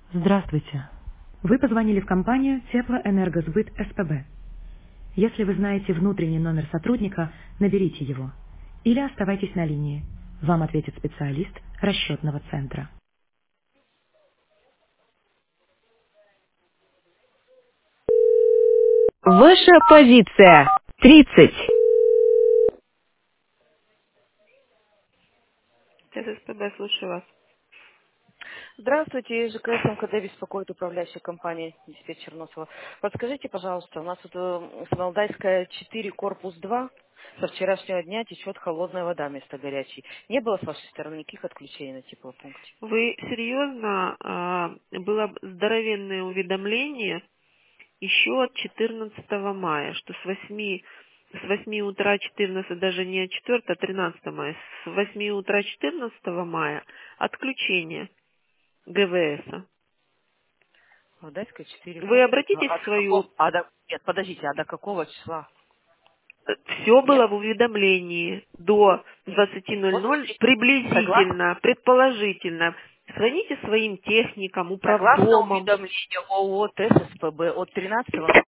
Здравствуйте. Вы позвонили в компанию Теплоэнергосбыт СПБ. Если вы знаете внутренний номер сотрудника, наберите его. Или оставайтесь на линии. Вам ответит специалист расчетного центра. Ваша позиция. 30. ТСПБ, слушаю вас. Здравствуйте, ЖКС МКД беспокоит управляющая компания диспетчер Носова. Подскажите, пожалуйста, у нас тут Самолдайская 4, корпус 2, со вчерашнего дня течет холодная вода вместо горячей. Не было с вашей стороны никаких отключений на теплопункте? Вы серьезно? Было здоровенное уведомление еще от 14 мая, что с 8 утра 14, даже не 4, а 13 мая, с 8 утра 14 мая отключение ГВС. Самолдайская 4, Вы корпус 2. обратитесь А в до какого? свою... Нет, подождите, а до какого числа? Все Нет? было в уведомлении до Нет. 20:00 Смотрите, согласно, приблизительно, предположительно. Звоните своим техникам, согласно управдомам. уведомлению ООО ТССПБ от 13